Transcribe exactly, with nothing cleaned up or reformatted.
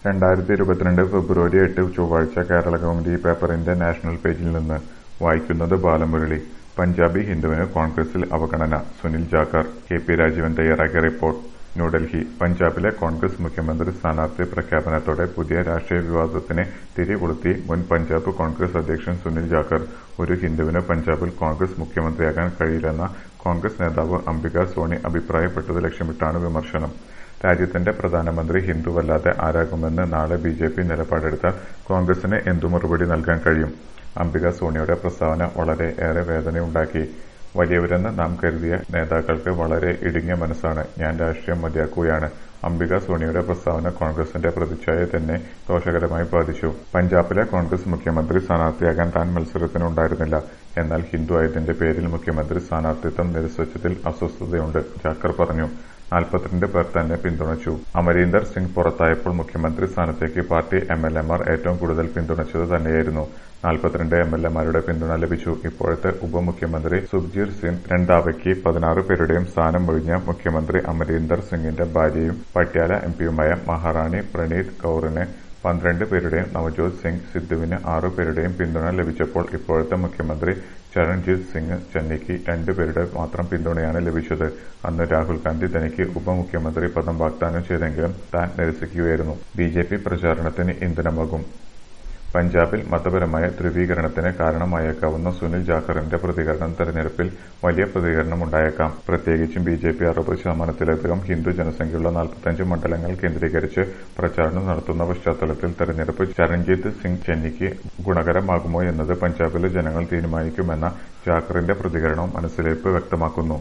രണ്ടായിരത്തി ഇരുപത്തിരണ്ട് ഫെബ്രുവരി എട്ട് ചൊവ്വാഴ്ച കേരളകൗമുദി പേപ്പറിന്റെ നാഷണൽ പേജിൽ നിന്ന് വായിക്കുന്നത് ബാലമുരളി. പഞ്ചാബി ഹിന്ദുവിന് കോൺഗ്രസിൽ അവഗണന. സുനിൽ ജാഖർ. കെ പി രാജീവൻ തയ്യാറാക്കിയ റിപ്പോർട്ട്. ന്യൂഡൽഹി. പഞ്ചാബിലെ കോൺഗ്രസ് മുഖ്യമന്ത്രി സ്ഥാനാർത്ഥി പ്രഖ്യാപനത്തോടെ പുതിയ രാഷ്ട്രീയ വിവാദത്തിന് തിരികൊളുത്തി മുൻ പഞ്ചാബ് കോൺഗ്രസ് അധ്യക്ഷൻ സുനിൽ ജാഖർ. ഒരു ഹിന്ദുവിന് പഞ്ചാബിൽ കോൺഗ്രസ് മുഖ്യമന്ത്രിയാകാൻ കഴിയില്ലെന്ന കോൺഗ്രസ് നേതാവ് അംബിക സോണി അഭിപ്രായപ്പെട്ടത് ലക്ഷ്യമിട്ടാണ് വിമർശനം. രാജ്യത്തിന്റെ പ്രധാനമന്ത്രി ഹിന്ദുവല്ലാതെ ആരാകുമെന്ന് നാളെ ബി ജെ പി നിലപാടെടുത്താൽ കോൺഗ്രസിന് എന്തു മറുപടി നൽകാൻ കഴിയും? അംബിക സോണിയുടെ പ്രസ്താവന വളരെ ഏറെ വേദനയുണ്ടാക്കി. വലിയവരെന്ന് നാം കരുതിയ നേതാക്കൾക്ക് വളരെ ഇടുങ്ങിയ മനസ്സാണ്. ഞാൻ രാഷ്ട്രീയം മതിയാക്കുകയാണ്. അംബിക സോണിയുടെ പ്രസ്താവന കോൺഗ്രസിന്റെ പ്രതിച്ഛായയെ തന്നെ ദോഷകരമായി ബാധിച്ചു. പഞ്ചാബിലെ കോൺഗ്രസ് മുഖ്യമന്ത്രി സ്ഥാനാർത്ഥിയാകാൻ താൻ മത്സരത്തിനുണ്ടായിരുന്നില്ല. എന്നാൽ ഹിന്ദു ആയതിന്റെ പേരിൽ മുഖ്യമന്ത്രി സ്ഥാനാർത്ഥിത്വം നിരസിച്ചതിൽ അസ്വസ്ഥതയുണ്ട്, ജാഖർ പറഞ്ഞു. നാൽപ്പത്തിരണ്ട് പേർ തന്നെ പിന്തുണച്ചു. അമരീന്ദർ സിംഗ് പുറത്തായപ്പോൾ മുഖ്യമന്ത്രി സ്ഥാനത്തേക്ക് പാർട്ടി എം എൽ എമാർ ഏറ്റവും കൂടുതൽ പിന്തുണച്ചത് തന്നെയായിരുന്നു. നാൽപ്പത്തിരണ്ട് എം എൽ എമാരുടെ പിന്തുണ ലഭിച്ചു. ഇപ്പോഴത്തെ ഉപമുഖ്യമന്ത്രി സുഖ്ബീർ സിംഗ് രന്ധാവയ്ക്ക് പതിനാറ് പേരുടെയും സ്ഥാനം ഒഴിഞ്ഞ മുഖ്യമന്ത്രി അമരീന്ദർ സിംഗിന്റെ ഭാര്യയും പട്യാല എം പിയുമായ മഹാറാണി പ്രണീത് കൌറിന് പന്ത്രണ്ട് പേരുടെയും നവജോത് സിംഗ് സിദ്ധുവിന് ആറു പേരുടെയും പിന്തുണ ലഭിച്ചപ്പോൾ ഇപ്പോഴത്തെ മുഖ്യമന്ത്രി ചരൺജീത് സിംഗ് ചന്നിക്ക് രണ്ടുപേരുടെ മാത്രം പിന്തുണയാണ് ലഭിച്ചത്. അന്ന് രാഹുൽ ഗാന്ധി തനിക്ക് ഉപമുഖ്യമന്ത്രി പദം വാഗ്ദാനം ചെയ്തെങ്കിലും താൻ നിരസിക്കുകയായിരുന്നു. ബി ജെ പി പ്രചാരണത്തിന് ഇന്ധനമാകും. പഞ്ചാബിൽ മതപരമായ ധ്രുവീകരണത്തിന് കാരണമായേക്കാവുന്ന സുനിൽ ജാഖറിന്റെ പ്രതികരണം തെരഞ്ഞെടുപ്പിൽ വലിയ പ്രതികരണമുണ്ടായേക്കാം. പ്രത്യേകിച്ചും ബി ജെ പി അറുപത് ശതമാനത്തിലധികം ഹിന്ദു ജനസംഖ്യയുള്ള നാൽപ്പത്തിയഞ്ച് മണ്ഡലങ്ങൾ കേന്ദ്രീകരിച്ച് പ്രചാരണം നടത്തുന്ന പശ്ചാത്തലത്തിൽ തെരഞ്ഞെടുപ്പ് ചരൺജീത് സിംഗ് ചന്നിക്ക് ഗുണകരമാകുമോ എന്നത് പഞ്ചാബിലെ ജനങ്ങൾ തീരുമാനിക്കുമെന്ന ജാഖറിന്റെ പ്രതികരണവും മനസ്സിലിരിപ്പ് വ്യക്തമാക്കുന്നു.